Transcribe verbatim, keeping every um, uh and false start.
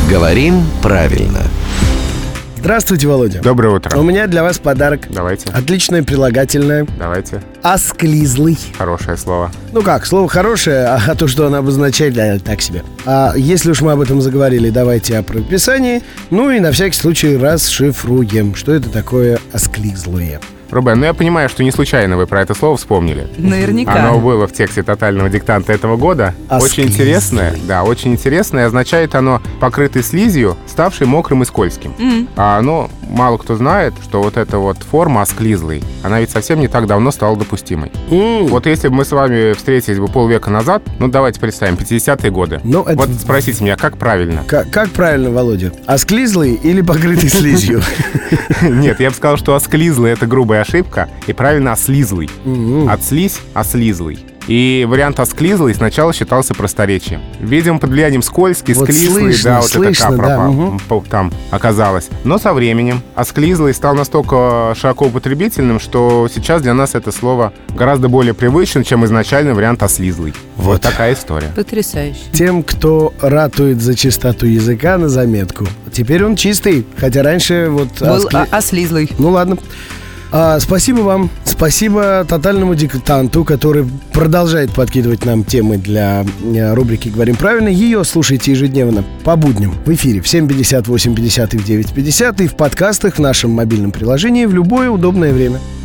Говорим правильно. Здравствуйте, Володя. Доброе утро. У меня для вас подарок. Давайте. Отличное прилагательное. Давайте. Осклизлый. Хорошее слово. Ну как, слово хорошее, а, а то, что оно обозначает, да, так себе. А если уж мы об этом заговорили, давайте о прописании. Ну и на всякий случай расшифруем, что это такое осклизлое. Рубен, ну я понимаю, что не случайно вы про это слово вспомнили. Наверняка. Оно было в тексте тотального диктанта этого года. Осклизлый. Очень интересное. Да, очень интересное. Означает оно покрытый слизью, ставший мокрым и скользким. М. А оно, мало кто знает, что вот эта вот форма осклизлый, она ведь совсем не так давно стала допустимой. М. Вот если бы мы с вами встретились бы полвека назад, ну давайте представим, пятидесятые годы. Ну, это- Вот спросите меня, как правильно? Как, как правильно, Володя? Осклизлый или покрытый слизью? Нет, я бы сказал, что осклизлый — это грубая ошибка, и правильно ослизлый. От слизь — ослизлый. И вариант осклизлый сначала считался просторечием. Видимо, под влиянием скользкий, Вот склизлый, слышно, да, вот слышно, это да, капра мгм. по- там оказалось. Но со временем осклизлый стал настолько широко употребительным, что сейчас для нас это слово гораздо более привычно, чем изначальный вариант ослизлый. Вот, Вот. такая история. Потрясающе. Тем, кто ратует за чистоту языка, на заметку. Теперь он чистый, хотя раньше вот... Был оскли- а- ослизлый. Ну ладно. А, спасибо вам. Спасибо тотальному диктанту, который продолжает подкидывать нам темы для э, рубрики «Говорим правильно». Ее слушайте ежедневно по будням в эфире в семь пятьдесят, восемь пятьдесят и в девять пятьдесят и в подкастах в нашем мобильном приложении в любое удобное время.